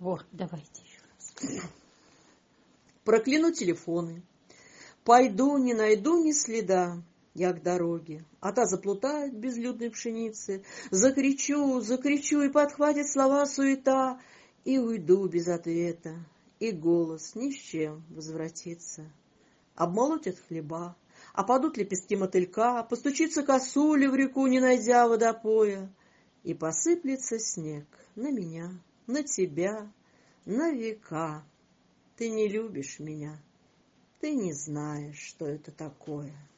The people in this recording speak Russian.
Вот, давайте еще раз. Прокляну телефоны. Пойду, не найду ни следа я к дороге, а та заплутает в безлюдной пшенице. Закричу, закричу, и подхватит слова суета, и уйду без ответа, и голос ни с чем возвратится. Обмолотят хлеба, опадут лепестки мотылька, постучится косуля в реку, не найдя водопоя, и посыплется снег на меня, на тебя, на века. Ты не любишь меня, ты не знаешь, что это такое.